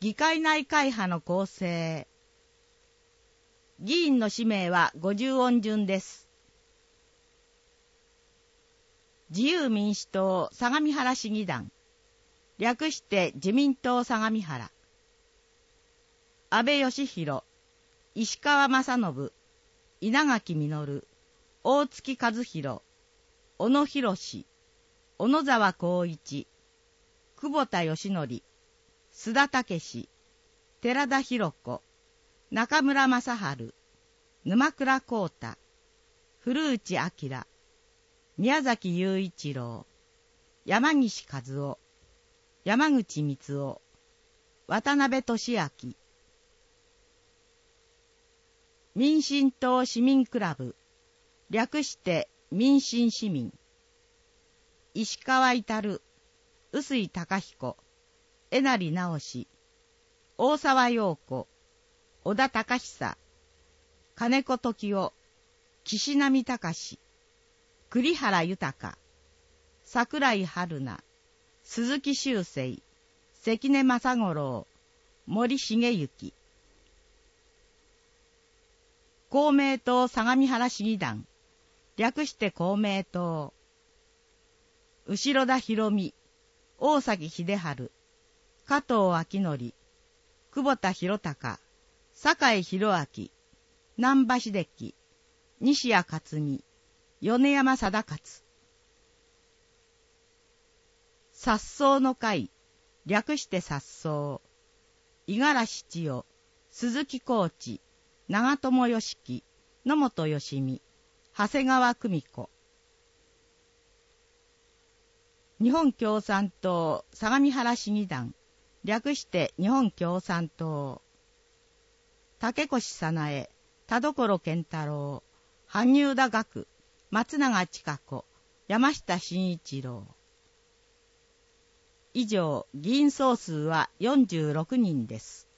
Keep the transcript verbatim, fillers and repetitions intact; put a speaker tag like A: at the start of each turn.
A: 議会内会派の構成。議員の氏名はごじゅう音順です。自由民主党相模原市議団、略して自民党相模原。安倍義弘、石川正信、稲垣実、大月和弘、小野博史、小野沢光一、久保田義則、須田武史、寺田博子、中村正春、沼倉光太、古内明、宮崎雄一郎、山岸和夫、山口光夫、渡辺俊明。民進党市民クラブ、略して民進市民。石川至、臼井貴彦、江成直史、大沢陽子、小田隆久、金子時夫、岸波隆、栗原豊、桜井春菜、鈴木修正、関根正五郎、森重幸。公明党相模原市議団、略して公明党。後田博美、大崎秀治、加藤明則、久保田博隆、酒井宏明、南波秀樹、西谷克美、米山貞勝。殺草の会、略して殺草。五十嵐千代、鈴木浩地、長友義樹、野本義美、長谷川久美子。日本共産党相模原市議団、略して日本共産党。竹越早苗、田所健太郎、萩生田学、松永千佳子、山下真一郎。以上、議員総数はよんじゅうろくにんです。